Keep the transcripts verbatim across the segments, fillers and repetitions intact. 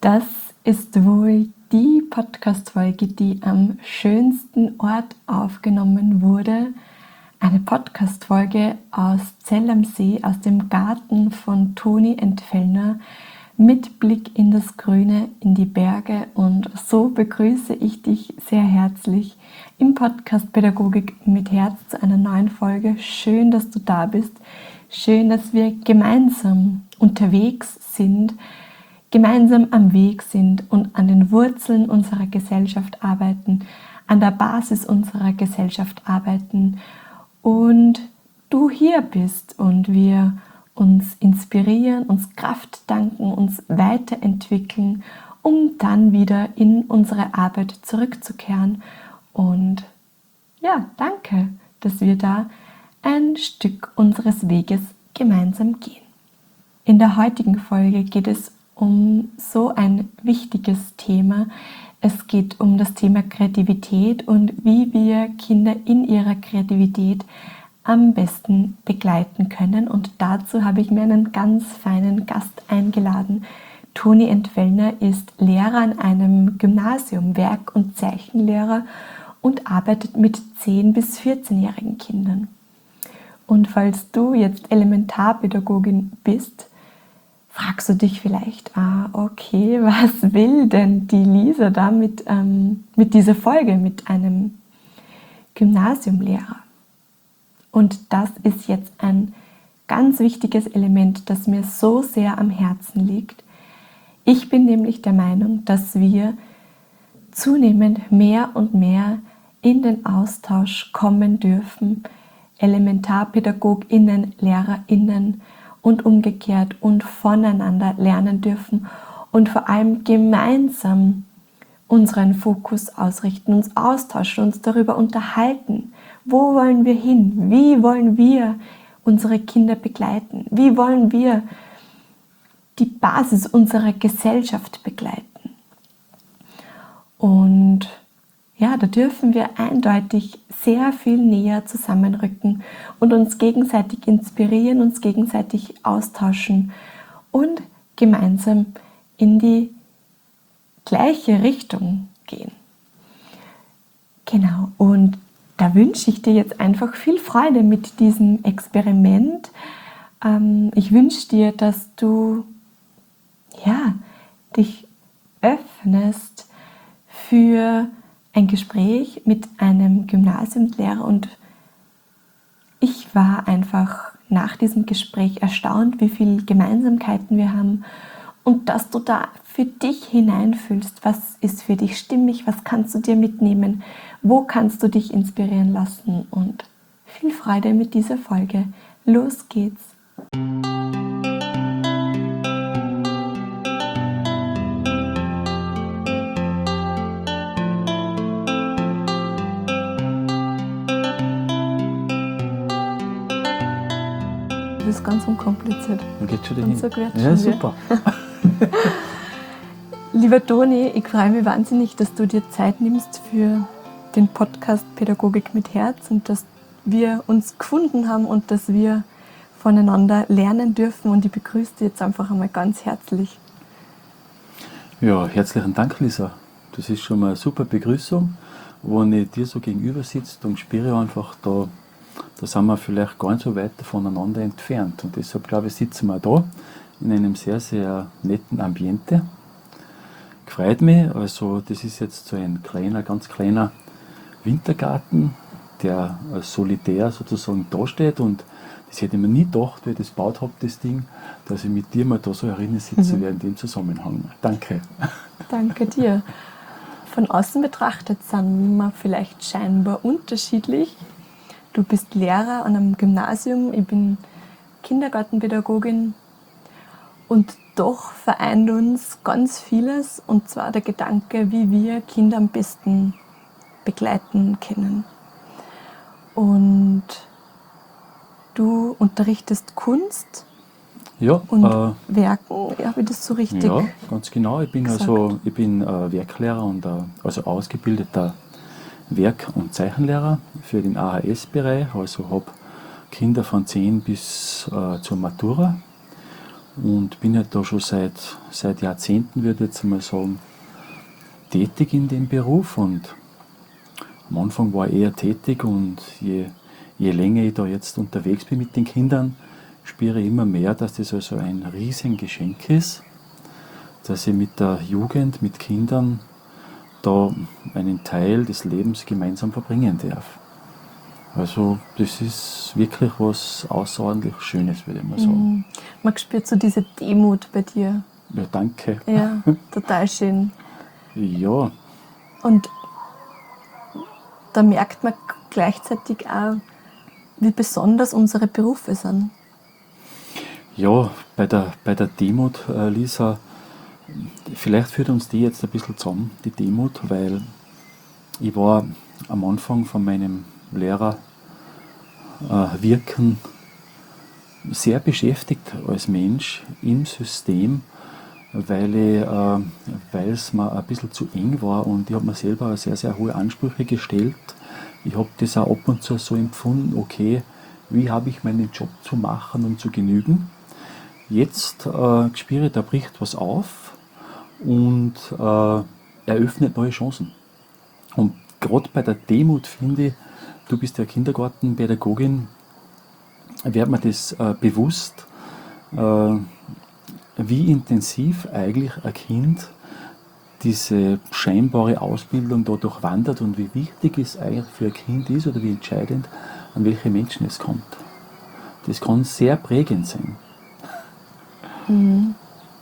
Das ist wohl die Podcast-Folge, die am schönsten Ort aufgenommen wurde. Eine Podcast-Folge aus Zell am See, aus dem Garten von Toni Entfellner, mit Blick in das Grüne, in die Berge. Und so begrüße ich dich sehr herzlich im Podcast Pädagogik mit Herz zu einer neuen Folge. Schön, dass du da bist. Schön, dass wir gemeinsam unterwegs sind, gemeinsam am Weg sind und an den Wurzeln unserer Gesellschaft arbeiten, an der Basis unserer Gesellschaft arbeiten und du hier bist und wir uns inspirieren, uns Kraft danken, uns weiterentwickeln, um dann wieder in unsere Arbeit zurückzukehren. Und ja, danke, dass wir da ein Stück unseres Weges gemeinsam gehen. In der heutigen Folge geht es um so ein wichtiges Thema. Es geht um das Thema Kreativität und wie wir Kinder in ihrer Kreativität am besten begleiten können. Und dazu habe ich mir einen ganz feinen Gast eingeladen. Toni Entfellner ist Lehrer an einem Gymnasium, Werk- und Zeichenlehrer und arbeitet mit zehn- bis vierzehnjährigen Kindern. Und falls du jetzt Elementarpädagogin bist, fragst du dich vielleicht, ah, okay, was will denn die Lisa da mit, ähm, mit dieser Folge, mit einem Gymnasiumlehrer? Und das ist jetzt ein ganz wichtiges Element, das mir so sehr am Herzen liegt. Ich bin nämlich der Meinung, dass wir zunehmend mehr und mehr in den Austausch kommen dürfen, ElementarpädagogInnen, LehrerInnen und umgekehrt und voneinander lernen dürfen und vor allem gemeinsam unseren Fokus ausrichten, uns austauschen, uns darüber unterhalten. Wo wollen wir hin? Wie wollen wir unsere Kinder begleiten? Wie wollen wir die Basis unserer Gesellschaft begleiten? Und ja, da dürfen wir eindeutig sehr viel näher zusammenrücken und uns gegenseitig inspirieren, uns gegenseitig austauschen und gemeinsam in die gleiche Richtung gehen. Genau, und da wünsche ich dir jetzt einfach viel Freude mit diesem Experiment. Ich wünsche dir, dass du ja, dich öffnest für ein Gespräch mit einem Gymnasiumslehrer, und ich war einfach nach diesem Gespräch erstaunt, wie viele Gemeinsamkeiten wir haben und dass du da für dich hineinfühlst, was ist für dich stimmig, was kannst du dir mitnehmen, wo kannst du dich inspirieren lassen, und viel Freude mit dieser Folge. Los geht's! Das ist ganz unkompliziert. Dann geht's schon Und dahin. so quetschen Ja, wir. super. Lieber Toni, ich freue mich wahnsinnig, dass du dir Zeit nimmst für den Podcast Pädagogik mit Herz und dass wir uns gefunden haben und dass wir voneinander lernen dürfen, und ich begrüße dich jetzt einfach einmal ganz herzlich. Ja, herzlichen Dank, Lisa. Das ist schon mal eine super Begrüßung. Wenn ich dir so gegenüber sitze, dann spüre ich einfach, da, da sind wir vielleicht gar nicht so weit voneinander entfernt. Und deshalb, glaube ich, sitzen wir da in einem sehr, sehr netten Ambiente. Freut mich. Also das ist jetzt so ein kleiner, ganz kleiner Wintergarten, der als solitär sozusagen dasteht, und das hätte ich mir nie gedacht, wie ich das gebaut habe, das Ding, dass ich mit dir mal da so herinnen sitzen Mhm. werde in dem Zusammenhang. Danke. Danke dir. Von außen betrachtet sind wir vielleicht scheinbar unterschiedlich. Du bist Lehrer an einem Gymnasium, ich bin Kindergartenpädagogin, und doch vereint uns ganz vieles, und zwar der Gedanke, wie wir Kinder am besten begleiten können. Und du unterrichtest Kunst Ja, und äh, Werken, habe ich das so richtig? ja, ganz genau. Ich bin gesagt. also ich bin äh, Werklehrer und äh, also ausgebildeter Werk- und Zeichenlehrer für den A H S-Bereich. Also habe Kinder von zehn bis äh, zur Matura und bin halt da schon seit, seit Jahrzehnten, würde ich jetzt mal sagen, tätig in dem Beruf. Und am Anfang war ich eher tätig, und je, je länger ich da jetzt unterwegs bin mit den Kindern, spüre ich immer mehr, dass das also ein riesen Geschenk ist, dass ich mit der Jugend, mit Kindern da einen Teil des Lebens gemeinsam verbringen darf. Also das ist wirklich was außerordentlich Schönes, würde ich mal sagen. Mhm. Man spürt so diese Demut bei dir. Ja, danke. Ja, total schön. Ja, Und da merkt man gleichzeitig auch, wie besonders unsere Berufe sind. ja, bei der, bei der Demut, äh, Lisa, vielleicht führt uns die jetzt ein bisschen zusammen, die Demut, weil ich war am Anfang von meinem Lehrer äh, Wirken sehr beschäftigt als Mensch im System, weil ich, äh, weil es mir ein bisschen zu eng war, und ich habe mir selber sehr, sehr hohe Ansprüche gestellt. Ich habe das auch ab und zu so empfunden, okay, wie habe ich meinen Job zu machen und zu genügen. Jetzt äh, spüre ich, da bricht was auf und äh, eröffnet neue Chancen. Und gerade bei der Demut finde ich, du bist ja Kindergartenpädagogin, wird mir das äh, bewusst, äh, wie intensiv eigentlich ein Kind diese scheinbare Ausbildung da durchwandert und wie wichtig es eigentlich für ein Kind ist oder wie entscheidend, an welche Menschen es kommt. Das kann sehr prägend sein. Mhm.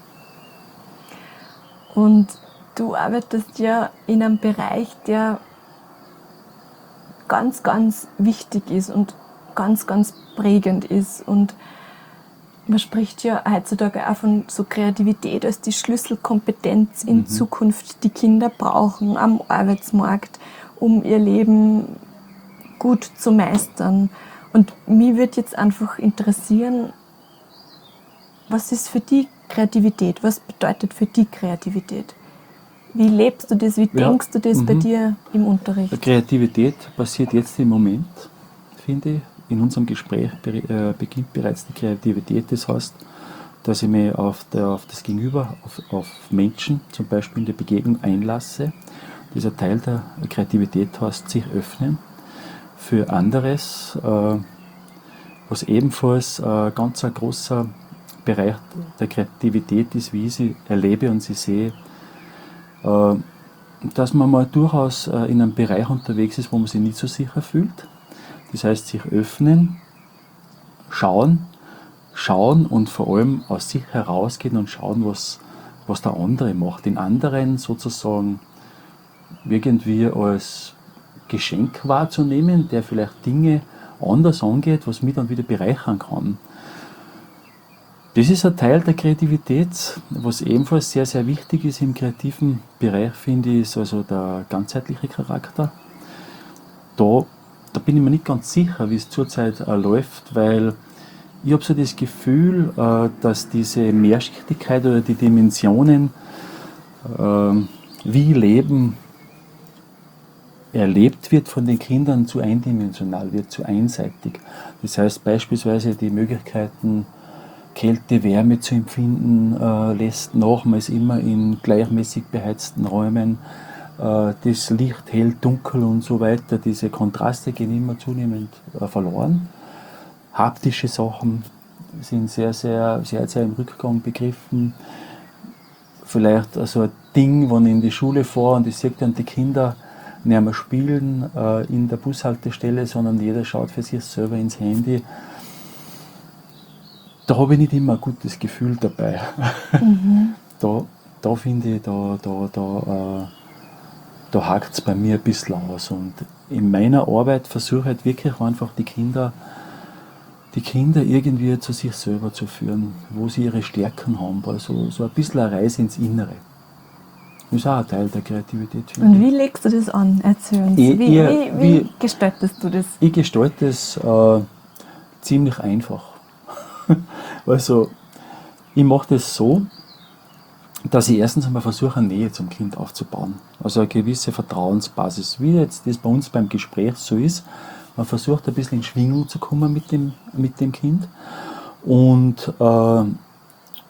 Und du arbeitest ja in einem Bereich, der ganz, ganz wichtig ist und ganz, ganz prägend ist. Und man spricht ja heutzutage auch von so Kreativität als die Schlüsselkompetenz in Mhm. Zukunft, die Kinder brauchen am Arbeitsmarkt, um ihr Leben gut zu meistern. Und mich würde jetzt einfach interessieren, was ist für die Kreativität? Was bedeutet für die Kreativität? Wie lebst du das? Wie Ja, denkst du das bei mhm. dir im Unterricht? Kreativität passiert jetzt im Moment, finde ich. In unserem Gespräch be- äh, beginnt bereits die Kreativität. Das heißt, dass ich mich auf, der, auf das Gegenüber, auf, auf Menschen, zum Beispiel in der Begegnung einlasse. Dieser Teil der Kreativität heißt, sich öffnen für anderes, äh, was ebenfalls äh, ganz ein großer Bereich der Kreativität ist, wie ich sie erlebe und sie sehe, äh, dass man mal durchaus äh, in einem Bereich unterwegs ist, wo man sich nicht so sicher fühlt. Das heißt, sich öffnen, schauen, schauen und vor allem aus sich herausgehen und schauen, was, was der andere macht. Den anderen sozusagen irgendwie als Geschenk wahrzunehmen, der vielleicht Dinge anders angeht, was mich dann wieder bereichern kann. Das ist ein Teil der Kreativität, was ebenfalls sehr, sehr wichtig ist im kreativen Bereich, finde ich, ist also der ganzheitliche Charakter. Da, da bin ich mir nicht ganz sicher, wie es zurzeit äh, läuft, weil ich habe so das Gefühl, äh, dass diese Mehrschichtigkeit oder die Dimensionen, äh, wie Leben erlebt wird von den Kindern, zu eindimensional wird, zu einseitig. Das heißt beispielsweise die Möglichkeiten, Kälte, Wärme zu empfinden, äh, lässt nochmals immer in gleichmäßig beheizten Räumen. Äh, das Licht hell, dunkel und so weiter, diese Kontraste gehen immer zunehmend äh, verloren. Haptische Sachen sind sehr, sehr, sehr, sehr im Rückgang begriffen. Vielleicht also ein Ding, wenn ich in die Schule fahre und ich sehe dann die Kinder nicht mehr spielen äh, in der Bushaltestelle, sondern jeder schaut für sich selber ins Handy. Da habe ich nicht immer ein gutes Gefühl dabei. Mhm. Da, da finde ich, da, da, da, äh, da hakt es bei mir ein bisschen aus. Und in meiner Arbeit versuche ich halt wirklich einfach die Kinder, die Kinder irgendwie zu sich selber zu führen, wo sie ihre Stärken haben. Also so ein bisschen eine Reise ins Innere. Das ist auch ein Teil der Kreativität. finde Und ich. wie legst du das an? Erzähl uns. Ich- Wie, ich- wie, wie wie- gestaltest du das? Ich gestalte es äh, ziemlich einfach. Also, ich mache das so, dass ich erstens einmal versuche, eine Nähe zum Kind aufzubauen. Also eine gewisse Vertrauensbasis. Wie jetzt das bei uns beim Gespräch so ist, man versucht ein bisschen in Schwingung zu kommen mit dem, mit dem Kind. Und äh,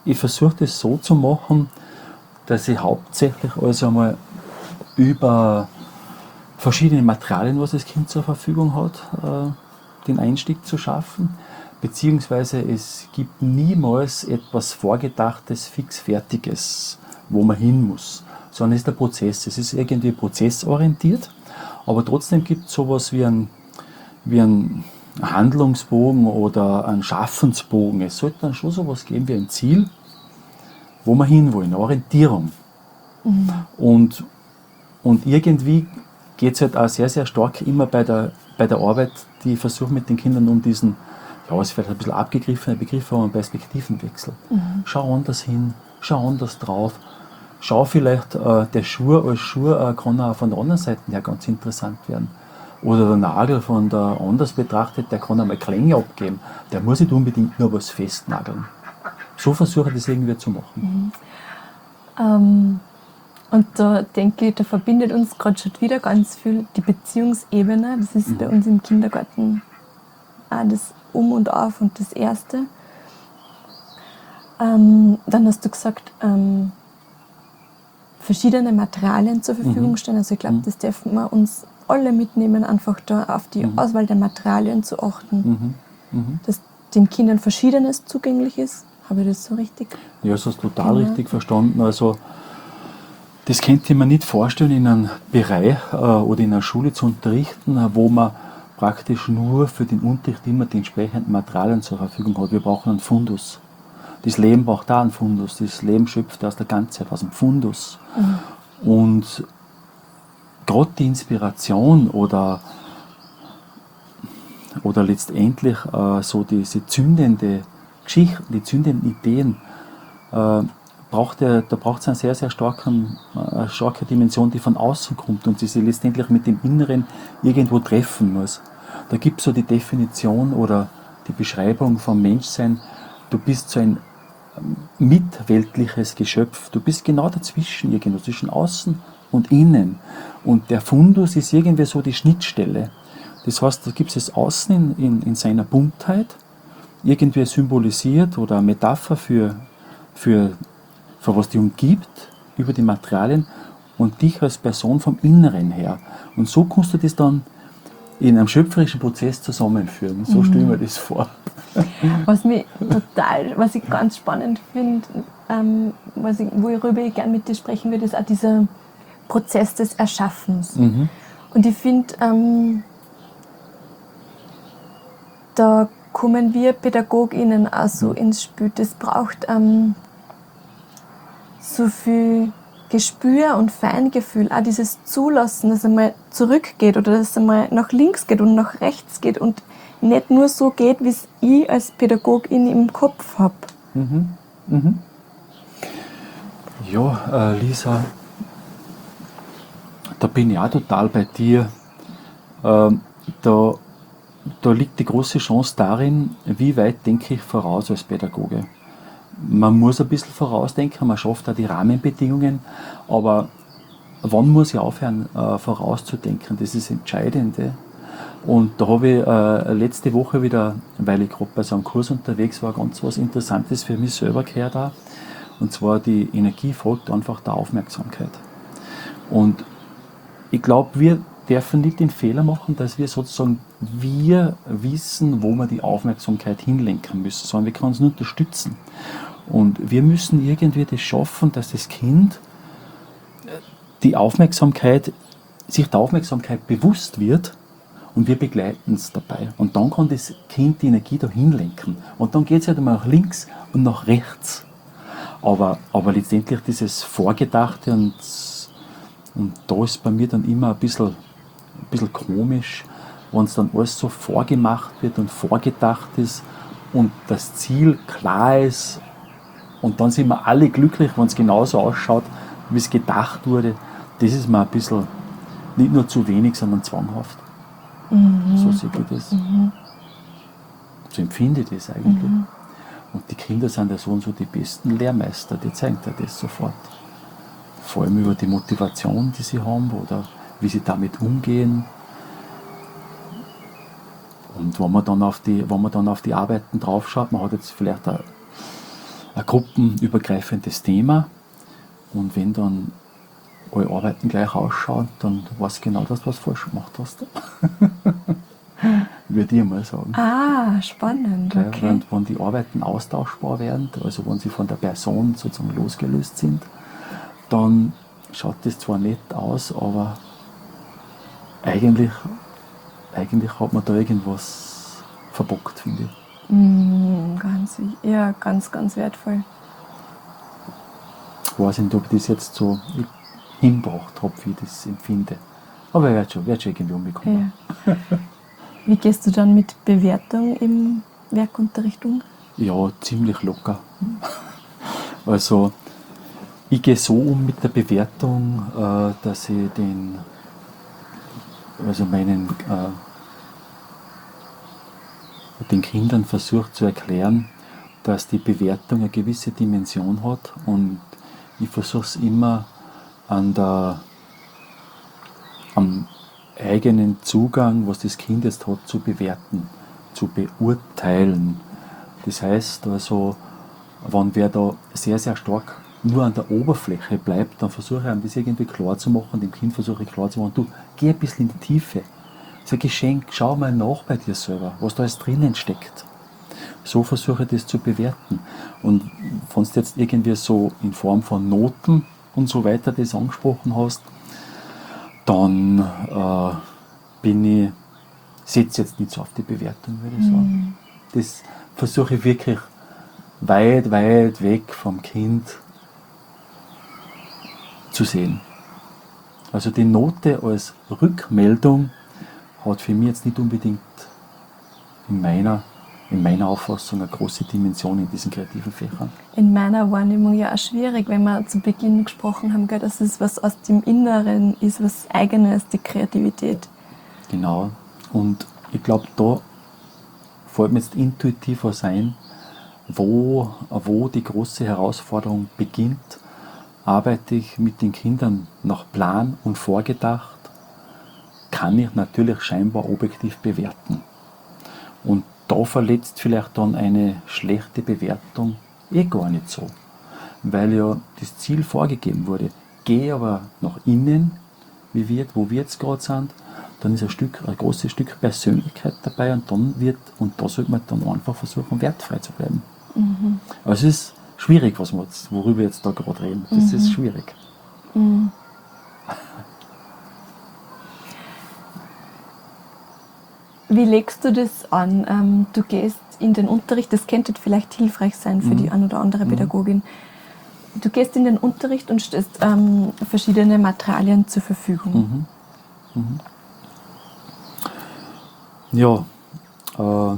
ich versuche das so zu machen, dass ich hauptsächlich also einmal über verschiedene Materialien, was das Kind zur Verfügung hat, äh, den Einstieg zu schaffen, beziehungsweise es gibt niemals etwas Vorgedachtes, fixfertiges, wo man hin muss, sondern es ist der Prozess. Es ist irgendwie prozessorientiert, aber trotzdem gibt es sowas wie ein, wie ein Handlungsbogen oder einen Schaffensbogen. Es sollte dann schon sowas geben wie ein Ziel, wo wir hinwollen, eine Orientierung. Mhm. Und, und irgendwie geht es halt auch sehr, sehr stark immer bei der, bei der Arbeit, die ich versuche mit den Kindern um diesen, ja, es ist vielleicht ein bisschen abgegriffene Begriff, aber einen Perspektivenwechsel. Mhm. Schau anders hin, schau anders drauf. Schau vielleicht, äh, der Schuh als Schuh äh, kann auch von der anderen Seite her ganz interessant werden. Oder der Nagel von der anders betrachtet, der kann einmal Klänge abgeben. Der muss nicht unbedingt nur was festnageln. So versuche ich das irgendwie zu machen. Mhm. Ähm, und da denke ich, da verbindet uns gerade schon wieder ganz viel die Beziehungsebene. Das ist mhm. bei uns im Kindergarten auch das Um und Auf und das Erste. Ähm, dann hast du gesagt, ähm, verschiedene Materialien zur Verfügung mhm. stellen. Also ich glaube, mhm. das dürfen wir uns alle mitnehmen, einfach da auf die mhm. Auswahl der Materialien zu achten. Mhm. Mhm. Dass den Kindern Verschiedenes zugänglich ist. Habe ich das so richtig? Ja, das hast du total genau. richtig verstanden. Also das könnte ich mir nicht vorstellen, in einem Bereich äh, oder in einer Schule zu unterrichten, wo man praktisch nur für den Unterricht immer die entsprechenden Materialien zur Verfügung hat. Wir brauchen einen Fundus. Das Leben braucht auch einen Fundus. Das Leben schöpft aus der Ganzheit, aus dem Fundus. Mhm. Und gerade die Inspiration oder, oder letztendlich äh, so diese zündende Geschichten, die zündenden Ideen, äh, braucht er, da braucht es eine sehr, sehr starken, äh, starke Dimension, die von außen kommt und die sich letztendlich mit dem Inneren irgendwo treffen muss. Da gibt es so die Definition oder die Beschreibung vom Menschsein, du bist so ein mitweltliches Geschöpf, du bist genau dazwischen, irgendwo zwischen außen und innen. Und der Fundus ist irgendwie so die Schnittstelle. Das heißt, da gibt es das Außen in, in, in seiner Buntheit, irgendwie symbolisiert oder eine Metapher für, für, für was dich umgibt, über die Materialien und dich als Person vom Inneren her. Und so kannst du das dann in einem schöpferischen Prozess zusammenführen. So mhm. stelle ich mir das vor. Was mich total, was ich ganz spannend finde, ähm, was ich, worüber ich gerne mit dir sprechen würde, ist auch dieser Prozess des Erschaffens. Mhm. Und ich finde, ähm, da kommen wir PädagogInnen auch so ins Spiel. Das braucht ähm, so viel Gespür und Feingefühl, auch dieses Zulassen, dass es einmal zurückgeht oder dass es einmal nach links geht und nach rechts geht und nicht nur so geht, wie es ich als Pädagogin im Kopf habe. Mhm. Mhm. Ja, äh, Lisa, da bin ich auch total bei dir. Ähm, da, da liegt die große Chance darin, wie weit denke ich voraus als Pädagoge. Man muss ein bisschen vorausdenken, man schafft auch die Rahmenbedingungen, aber wann muss ich aufhören, äh, vorauszudenken? Das ist das Entscheidende. Und da habe ich äh, letzte Woche wieder, weil ich gerade bei so einem Kurs unterwegs war, ganz was Interessantes für mich selber gehört auch. Und zwar, die Energie folgt einfach der Aufmerksamkeit. Und ich glaube, wir dürfen nicht den Fehler machen, dass wir sozusagen, wir wissen, wo wir die Aufmerksamkeit hinlenken müssen, sondern wir können uns nur unterstützen. Und wir müssen irgendwie das schaffen, dass das Kind die Aufmerksamkeit, sich der Aufmerksamkeit bewusst wird und wir begleiten es dabei. Und dann kann das Kind die Energie da hinlenken. Und dann geht es halt mal nach links und nach rechts. Aber, aber letztendlich dieses Vorgedachte und, und da ist bei mir dann immer ein bisschen, ein bisschen komisch, wenn es dann alles so vorgemacht wird und vorgedacht ist und das Ziel klar ist und dann sind wir alle glücklich, wenn es genauso ausschaut, wie es gedacht wurde. Das ist mir ein bisschen nicht nur zu wenig, sondern zwanghaft. Mhm. So sehe ich das. Mhm. So empfinde ich das eigentlich. Mhm. Und die Kinder sind ja so und so die besten Lehrmeister, die zeigen dir das sofort. Vor allem über die Motivation, die sie haben oder wie sie damit umgehen. Und wenn man dann auf die, wenn man dann auf die Arbeiten drauf schaut, man hat jetzt vielleicht eine, ein gruppenübergreifendes Thema. Und wenn dann alle Arbeiten gleich ausschauen, dann weißt du genau, dass du was falsch gemacht hast. Würde ich mal sagen. Ah, spannend. Gell? Okay. Wenn, wenn die Arbeiten austauschbar werden, also wenn sie von der Person sozusagen losgelöst sind, dann schaut das zwar nett aus, aber eigentlich, eigentlich hat man da irgendwas verbockt, finde ich. Mm, ganz, ja, ganz, ganz wertvoll. Ich weiß nicht, ob ich das jetzt so hingebracht habe, wie ich das empfinde. Aber ich werde schon, werd schon irgendwie umbekommen. Ja. Wie gehst du dann mit Bewertung im Werkunterricht um? Ja, ziemlich locker. Also, ich gehe so um mit der Bewertung, äh, dass ich den, also meinen, äh, den Kindern versuche zu erklären, dass die Bewertung eine gewisse Dimension hat, und ich versuche es immer an der, am eigenen Zugang, was das Kind jetzt hat, zu bewerten, zu beurteilen. Das heißt also, wenn wer da sehr, sehr stark nur an der Oberfläche bleibt, dann versuche ich ihm das irgendwie klar zu machen, dem Kind versuche ich klar zu machen, du, geh ein bisschen in die Tiefe. Das ist ein Geschenk, schau mal nach bei dir selber, was da alles drinnen steckt. So versuche ich das zu bewerten. Und wenn du jetzt irgendwie so in Form von Noten und so weiter das angesprochen hast, dann äh, bin ich, setze jetzt nicht so auf die Bewertung, würde ich sagen. Mhm. Das versuche ich wirklich weit, weit weg vom Kind zu sehen. Also die Note als Rückmeldung hat für mich jetzt nicht unbedingt in meiner, in meiner Auffassung eine große Dimension in diesen kreativen Fächern. In meiner Wahrnehmung ja auch schwierig, wenn wir zu Beginn gesprochen haben, gell, dass es was aus dem Inneren ist, was Eigenes, die Kreativität. Genau. Und ich glaube, da fällt mir jetzt intuitiv was ein, wo, wo die große Herausforderung beginnt. Arbeite ich mit den Kindern nach Plan und vorgedacht, kann ich natürlich scheinbar objektiv bewerten. Und da verletzt vielleicht dann eine schlechte Bewertung eh gar nicht so, weil ja das Ziel vorgegeben wurde. Gehe aber nach innen, wie wir, wo wir jetzt gerade sind, dann ist ein, Stück, ein großes Stück Persönlichkeit dabei, und dann wird, und da sollte man dann einfach versuchen, wertfrei zu bleiben. Mhm. Also es ist schwierig, was wir jetzt, worüber wir jetzt da gerade reden. Das mhm. ist schwierig. Mhm. Wie legst du das an? Ähm, du gehst in den Unterricht, das könnte vielleicht hilfreich sein für mhm. die ein oder andere Pädagogin. Du gehst in den Unterricht und stellst ähm, verschiedene Materialien zur Verfügung. Mhm. Mhm. Ja, äh,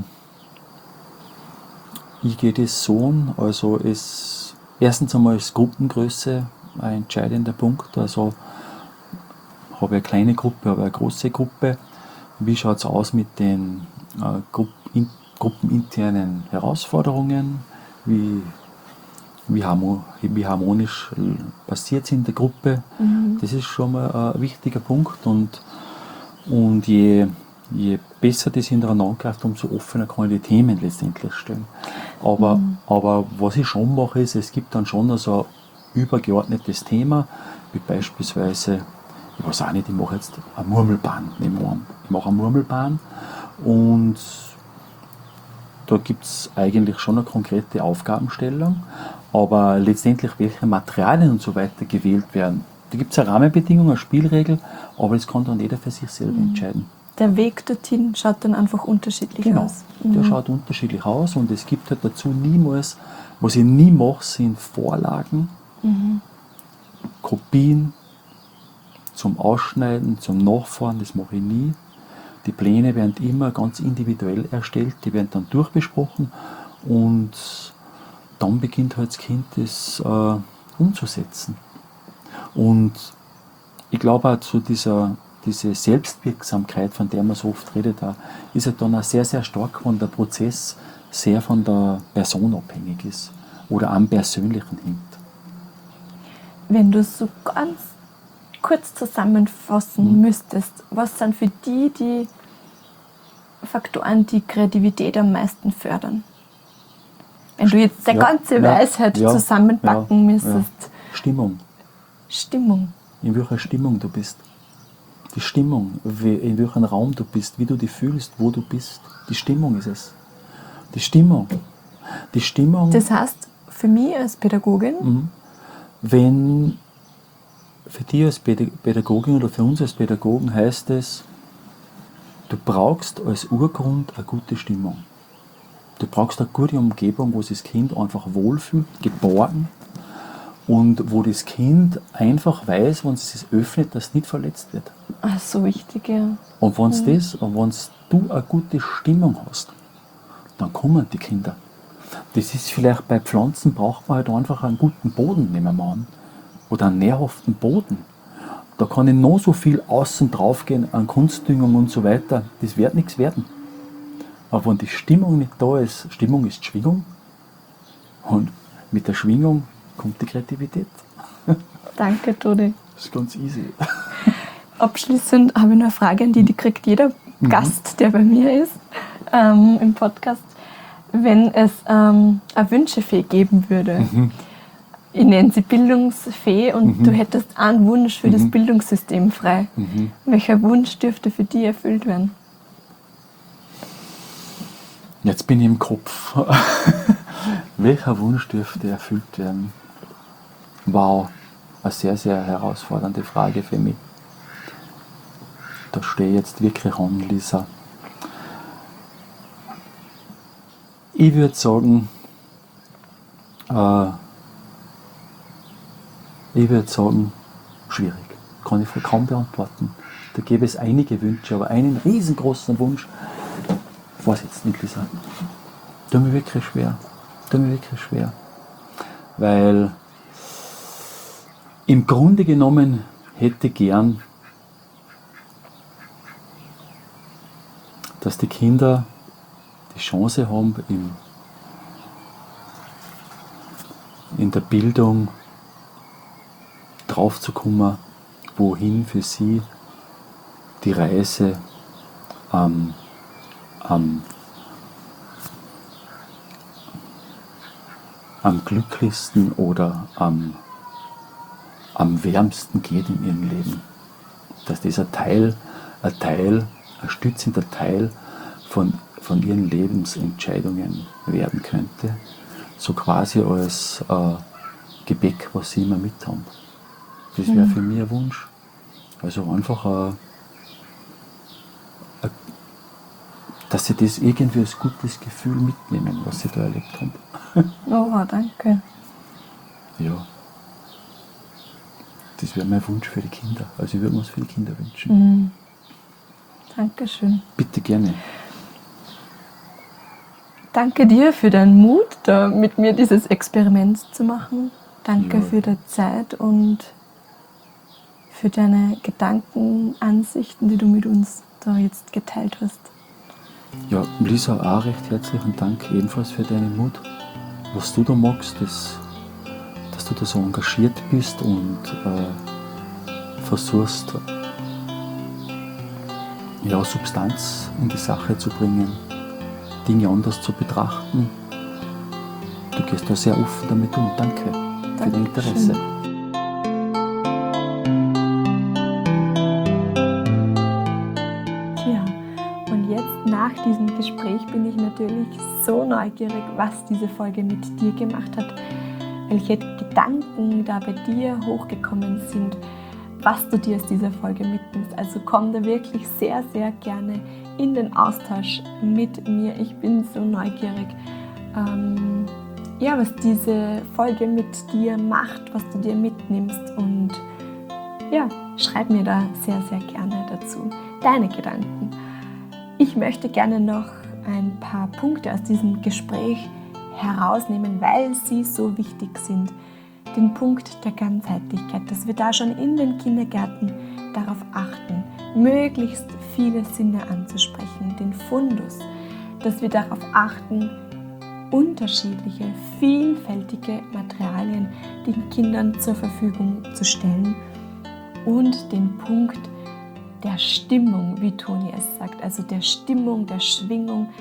ich gehe das so an, also es, erstens einmal ist Gruppengröße ein entscheidender Punkt, also habe ich eine kleine Gruppe, habe ich eine große Gruppe. Wie schaut es aus mit den äh, Gruppen, gruppeninternen Herausforderungen, wie, wie, harmo, wie harmonisch passiert es in der Gruppe, mhm. das ist schon mal ein wichtiger Punkt, und, und je Je besser das hintereinander greift, umso offener kann ich die Themen letztendlich stellen. Aber, mhm. aber was ich schon mache, ist, es gibt dann schon so ein übergeordnetes Thema, wie beispielsweise, ich weiß auch nicht, ich mache jetzt eine Murmelbahn, nehmen wir an. Ich mache eine Murmelbahn, und da gibt es eigentlich schon eine konkrete Aufgabenstellung, aber letztendlich welche Materialien und so weiter gewählt werden, da gibt es eine Rahmenbedingung, eine Spielregel, aber das kann dann jeder für sich selber mhm. entscheiden. Der Weg dorthin schaut dann einfach unterschiedlich genau, aus. Genau, der mhm. schaut unterschiedlich aus, und es gibt halt dazu niemals, was ich nie mache, sind Vorlagen, mhm. Kopien zum Ausschneiden, zum Nachfahren, das mache ich nie. Die Pläne werden immer ganz individuell erstellt, die werden dann durchbesprochen, und dann beginnt halt das Kind das äh, umzusetzen. Und ich glaube auch zu dieser diese Selbstwirksamkeit, von der man so oft redet, auch, ist halt dann auch sehr, sehr stark, wenn der Prozess sehr von der Person abhängig ist oder am Persönlichen hängt. Wenn du es so ganz kurz zusammenfassen hm. müsstest, was sind für die die Faktoren, die Kreativität am meisten fördern? Wenn du jetzt die Ja, ganze ja, Weisheit ja, zusammenpacken ja, müsstest. ja. Stimmung. Stimmung. In welcher Stimmung du bist. Die Stimmung, wie, in welchem Raum du bist, wie du dich fühlst, wo du bist. Die Stimmung ist es. Die Stimmung. Die Stimmung. Das heißt, für mich als Pädagogin, Mhm. Wenn für dich als Pädagogin oder für uns als Pädagogen heißt es, du brauchst als Urgrund eine gute Stimmung. Du brauchst eine gute Umgebung, wo sich das Kind einfach wohlfühlt, geborgen und wo das Kind einfach weiß, wenn es sich öffnet, dass es nicht verletzt wird. ach, so wichtig, ja. Und wenn mhm. das, und wenn du eine gute Stimmung hast, dann kommen die Kinder. Das ist vielleicht bei Pflanzen, braucht man halt einfach einen guten Boden, nehmen wir an. Oder einen nährhaften Boden. Da kann ich noch so viel außen drauf gehen, an Kunstdüngung und so weiter. Das wird nichts werden. Aber wenn die Stimmung nicht da ist, Stimmung ist Schwingung. Und mit der Schwingung kommt die Kreativität. Danke, Toni. Das ist ganz easy. Abschließend habe ich noch eine Frage an die, die kriegt jeder mhm. Gast, der bei mir ist, ähm, im Podcast. Wenn es ähm, eine Wünschefee geben würde, mhm. ich nenne sie Bildungsfee und mhm. du hättest einen Wunsch für mhm. das Bildungssystem frei. Mhm. Welcher Wunsch dürfte für dich erfüllt werden? Jetzt bin ich im Kopf. Welcher Wunsch dürfte erfüllt werden? Wow, eine sehr, sehr herausfordernde Frage für mich. Da stehe ich jetzt wirklich an, Lisa. Ich würde sagen, äh, ich würde sagen, schwierig. Kann ich kaum beantworten. Da gäbe es einige Wünsche, aber einen riesengroßen Wunsch, ich weiß jetzt nicht, Lisa. Tut mir wirklich schwer. Tut mir wirklich schwer. Weil im Grunde genommen hätte ich gern, dass die Kinder die Chance haben, im, in der Bildung drauf zu kommen, wohin für sie die Reise am, am, am glücklichsten oder am, am wärmsten geht in ihrem Leben. Dass dieser Teil, ein Teil, ein stützender Teil von, von ihren Lebensentscheidungen werden könnte, so quasi als äh, Gepäck, was sie immer mit haben. Das wäre für mich ein Wunsch. Also einfach, äh, äh, dass sie das irgendwie als gutes Gefühl mitnehmen, was sie da erlebt haben. Oh, danke. Ja. Das wäre mein Wunsch für die Kinder. Also ich würde mir es für die Kinder wünschen. Mhm. Dankeschön. Bitte gerne. Danke dir für deinen Mut, da mit mir dieses Experiment zu machen. Danke Ja. für die Zeit und für deine Gedanken, Ansichten, die du mit uns da jetzt geteilt hast. Ja, Lisa, auch recht herzlichen Dank ebenfalls für deinen Mut. Was du da magst, das, dass du da so engagiert bist und äh, versuchst, ja, Substanz in die Sache zu bringen, Dinge anders zu betrachten. Du gehst da sehr offen damit um. Danke für dein Interesse. Tja, und jetzt nach diesem Gespräch bin ich natürlich so neugierig, was diese Folge mit dir gemacht hat, welche Gedanken da bei dir hochgekommen sind, was du dir aus dieser Folge mitnimmst. Also komm da wirklich sehr, sehr gerne in den Austausch mit mir. Ich bin so neugierig, ähm, ja, was diese Folge mit dir macht, was du dir mitnimmst. Und ja, schreib mir da sehr, sehr gerne dazu deine Gedanken. Ich möchte gerne noch ein paar Punkte aus diesem Gespräch herausnehmen, weil sie so wichtig sind. Den Punkt der Ganzheitlichkeit, dass wir da schon in den Kindergärten darauf achten, möglichst viele Sinne anzusprechen, den Fundus, dass wir darauf achten, unterschiedliche, vielfältige Materialien den Kindern zur Verfügung zu stellen und den Punkt der Stimmung, wie Toni es sagt, also der Stimmung, der Schwingung,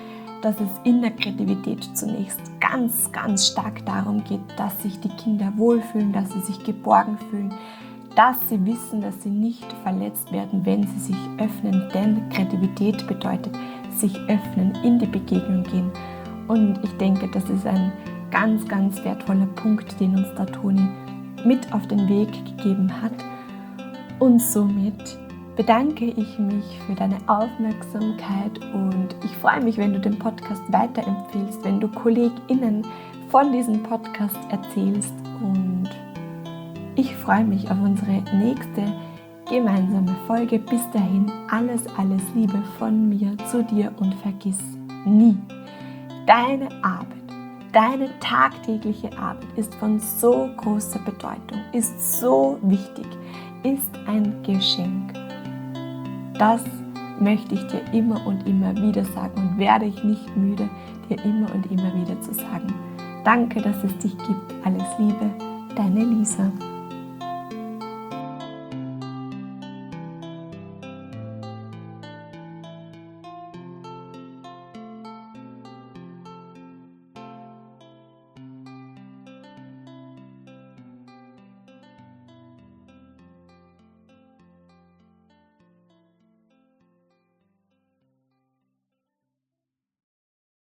dass es in der Kreativität zunächst ganz, ganz stark darum geht, dass sich die Kinder wohlfühlen, dass sie sich geborgen fühlen, dass sie wissen, dass sie nicht verletzt werden, wenn sie sich öffnen, denn Kreativität bedeutet sich öffnen, in die Begegnung gehen. Und ich denke, das ist ein ganz, ganz wertvoller Punkt, den uns der Toni mit auf den Weg gegeben hat. Und somit bedanke ich mich für deine Aufmerksamkeit und ich freue mich, wenn du den Podcast weiterempfiehlst, wenn du KollegInnen von diesem Podcast erzählst, und ich freue mich auf unsere nächste gemeinsame Folge. Bis dahin, alles, alles Liebe von mir zu dir und vergiss nie, deine Arbeit, deine tagtägliche Arbeit ist von so großer Bedeutung, ist so wichtig, ist ein Geschenk. Das möchte ich dir immer und immer wieder sagen und werde ich nicht müde, dir immer und immer wieder zu sagen. Danke, dass es dich gibt. Alles Liebe, deine Lisa.